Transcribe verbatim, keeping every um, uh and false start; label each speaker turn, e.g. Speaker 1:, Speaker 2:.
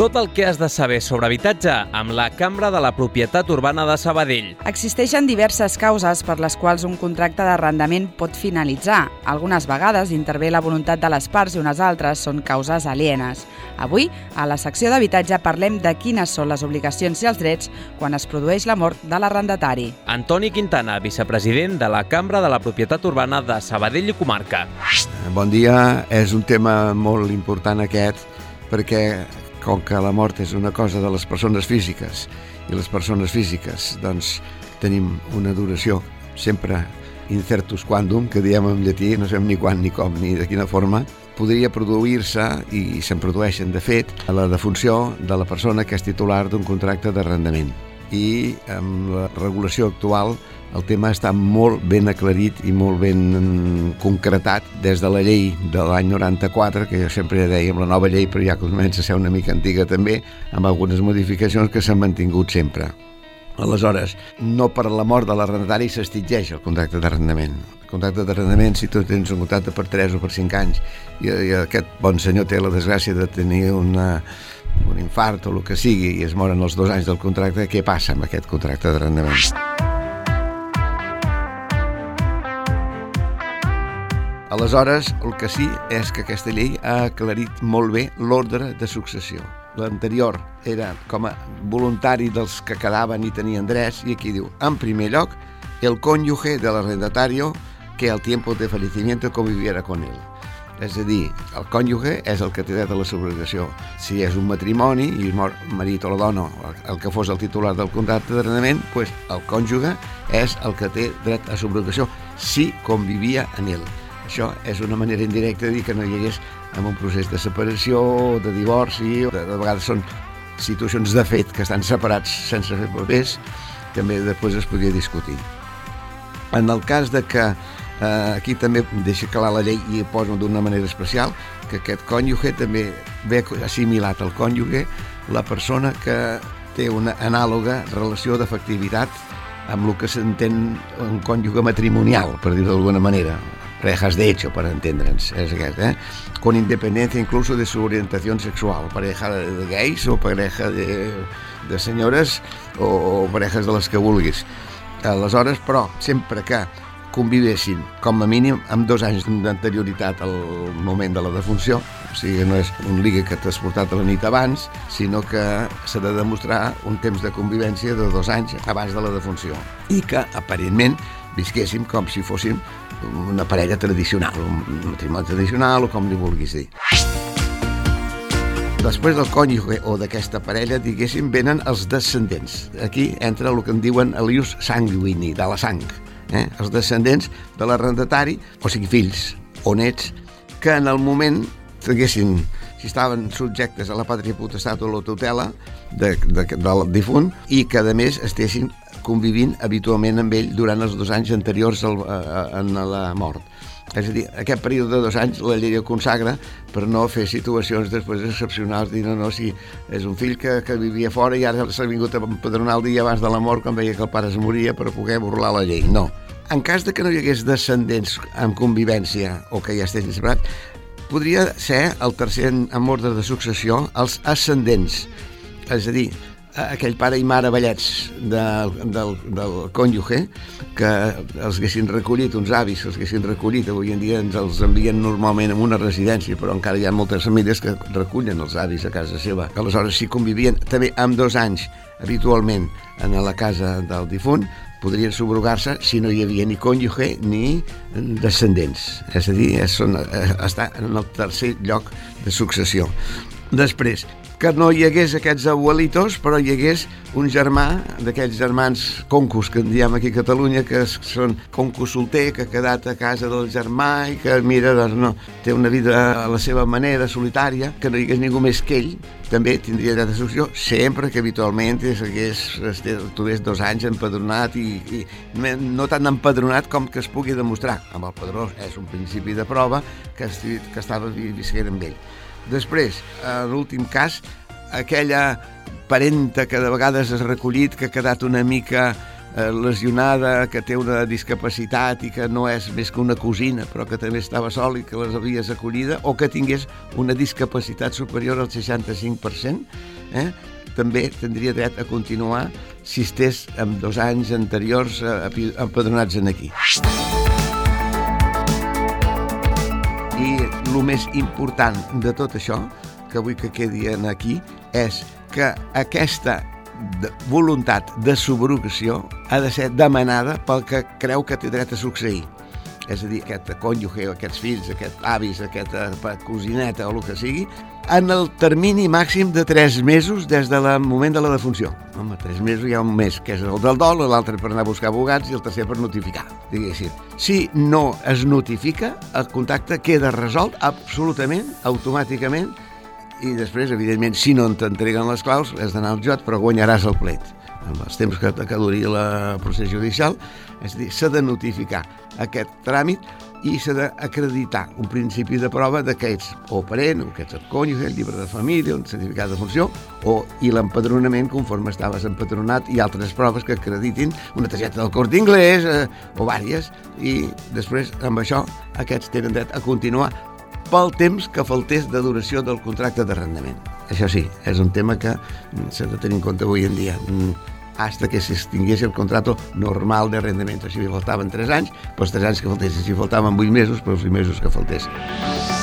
Speaker 1: Tot el que has de saber sobre habitatge amb la Cambra de la Propietat Urbana de Sabadell.
Speaker 2: Existeixen diverses causes per les quals un contracte d'arrendament pot finalitzar. Algunes vegades intervé la voluntat de les parts i unes altres són causes alienes. Avui, a la secció d'habitatge, parlem de quines són les obligacions i els drets quan es produeix la mort de l'arrendatari.
Speaker 1: Antoni Quintana, vicepresident de la Cambra de la Propietat Urbana de Sabadell i Comarca.
Speaker 3: Bon dia. És un tema molt important aquest, perquè com que la mort és una cosa de les persones físiques i les persones físiques doncs tenim una duració sempre incertus quandum, que diem en llatí, no sabem ni quan, ni com, ni de quina forma, podria produir-se, i se'n produeixen de fet, a la defunció de la persona que és titular d'un contracte d'arrendament. I amb la regulació actual el tema està molt ben aclarit i molt ben concretat des de la llei de l'any noranta-quatre, que jo sempre dèiem la nova llei, però ja comença a ser una mica antiga també, amb algunes modificacions que s'han mantingut sempre. Aleshores, no per la mort de l'arrendatari s'extingeix el contracte d'arrendament. El contracte d'arrendament, si tu tens un contracte per tres o per cinc anys i, i aquest bon senyor té la desgràcia de tenir una, un infart o el que sigui i es moren els dos anys del contracte, què passa amb aquest contracte d'arrendament? Aleshores, el que sí és que aquesta llei ha aclarit molt bé l'ordre de successió. L'anterior era com a voluntari dels que quedaven i tenien drets, i aquí diu, en primer lloc, el cónyuge del arrendatario que al tiempo de fallecimiento conviviera con él. És a dir, el cònjuge és el que té dret a la subrogació. Si és un matrimoni i mor el marit o la dona, el que fos el titular del contracte d'arrendament, doncs el cònjuge és el que té dret a subrogació si convivia en ell. Això és una manera indirecta de dir que no hi hagués en un procés de separació, de divorci, de, de vegades són situacions de fet que estan separats sense fer papers, també després es podria discutir. En el cas de que eh, aquí també deixa clar la llei i posa d'una manera especial que aquest cònjuge també ve assimilat al cònjuge la persona que té una anàloga relació d'afectivitat amb el que s'entén un cònjuge matrimonial, per dir-ho d'alguna manera. Parejas de hecho, para entendre'ns, és aquest, eh? Con independencia incluso de su orientación sexual, pareja de gays o pareja de, de senyores o, o parejas de les que vulguis. Aleshores, però, sempre que convivessin, com a mínim, amb dos anys d'anterioritat al moment de la defunció, o sigui, no és un ligue que t'has portat a la nit abans, sinó que s'ha de demostrar un temps de convivència de dos anys abans de la defunció, i que, aparentment, visquéssim com si fóssim una parella tradicional, un matrimoni tradicional o com li vulguis dir. Després del cònjuge o d'aquesta parella, diguéssim, venen els descendents. Aquí entra el que en diuen l'ius sanguini, de la sang. Eh? Els descendents de l'arrendatari, o sigui, fills o nets, que en el moment tinguessin, si estaven subjectes a la pàtria potestat o la tutela de, de, del difunt, i que a més estessin convivint habitualment amb ell durant els dos anys anteriors al, a, a, a la mort. És a dir, aquest període de dos anys la llei ho consagra per no fer situacions després excepcionals, dir no, no, si és un fill que, que vivia fora i ara s'ha vingut a empadronar el dia abans de la mort quan veia que el pare es moria per poder burlar la llei. No. En cas de que no hi hagués descendents amb convivència o que ja estiguin separats, podria ser el tercer en ordre de successió els ascendents, és a dir, aquell pare i mare vellets del, del, del cònjuge que els haguessin recollit, uns avis els haguessin recollit, avui en dia ens els envien normalment en una residència, però encara hi ha moltes famílies que recullen els avis a casa seva. Aleshores, si convivien també amb dos anys habitualment en la casa del difunt, podrien subrogar-se si no hi havia ni cònjuge ni descendents. És a dir, són, està en el tercer lloc de successió. Després, que no hi hagués aquests abuelitos, però hi hagués un germà d'aquells germans concus que en diem aquí a Catalunya, que són concus solter, que ha quedat a casa del germà i que, mira, doncs no, té una vida a la seva manera, solitària, que no hi hagués ningú més que ell, també tindria dret de successió, sempre que habitualment hagués, estigués dos anys empadronat i, i no tan empadronat com que es pugui demostrar. Amb el padró és un principi de prova que, que estava visquent amb ell. Després, en l'últim cas, aquella parenta que de vegades has recollit, que ha quedat una mica lesionada, que té una discapacitat i que no és més que una cosina, però que també estava sol i que les havies acollida, o que tingués una discapacitat superior al seixanta-cinc per cent, eh? també tindria dret a continuar si estés en dos anys anteriors empadronats en aquí. I el més important de tot això, que vull que quedi aquí, és que aquesta voluntat de subrogació ha de ser demanada pel que creu que té dret a succeir. És a dir, aquest cònjuge, aquests fills, aquests avis, aquesta cosineta o el que sigui, en el termini màxim de tres mesos des del moment de la defunció. Home, tres mesos hi ha un mes, que és el del dol, l'altre per anar a buscar abogats i el tercer per notificar, diguéssim. Si no es notifica, el contacte queda resolt absolutament, automàticament, i després, evidentment, si no t'entreguen les claus, has d'anar al jutjat, però guanyaràs el plet. En els temps que, que duri el procés judicial, és a dir, s'ha de notificar aquest tràmit i s'ha d'acreditar un principi de prova de que ets o parent, o que ets el cònjuge, el llibre de família, el certificat de funció, o, i l'empadronament conforme estaves empadronat, i altres proves que acreditin una targeta del Corte Inglés, eh, o vàries, i després, amb això, aquests tenen dret a continuar pel temps que faltés de duració del contracte d'arrendament. Això sí, és un tema que s'ha de tenir en compte avui en dia. Hasta que s'extingués el contrato normal d'arrendament. Si faltaven tres anys, pels tres anys que faltessin. Si faltaven vuit mesos, pels vuit mesos que faltessin.